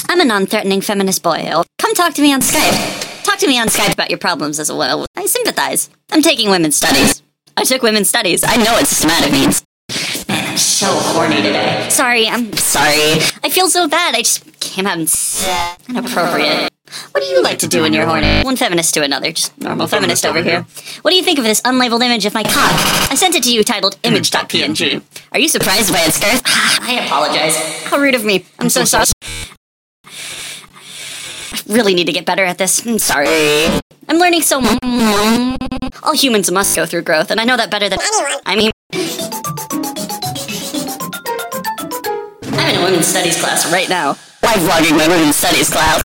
I'm a non-threatening feminist boy. Come talk to me on Skype. Talk to me on Skype about your problems as well. I sympathize. I'm taking women's studies. I took women's studies. I know what systematic means. Man, I'm so horny today. I'm sorry. I feel so bad. I just came out and said inappropriate. What do you like to do when you're horny? One feminist to another, just normal feminist over here. What do you think of this unlabeled image of my cock? I sent it to you titled image.png. Are you surprised by its girth? I apologize. How rude of me. I'm so sorry. I really need to get better at this. I'm sorry. I'm learning so much. All humans must go through growth, and I know that better than anyone. I'm in a women's studies class right now. Live vlogging my women's studies class.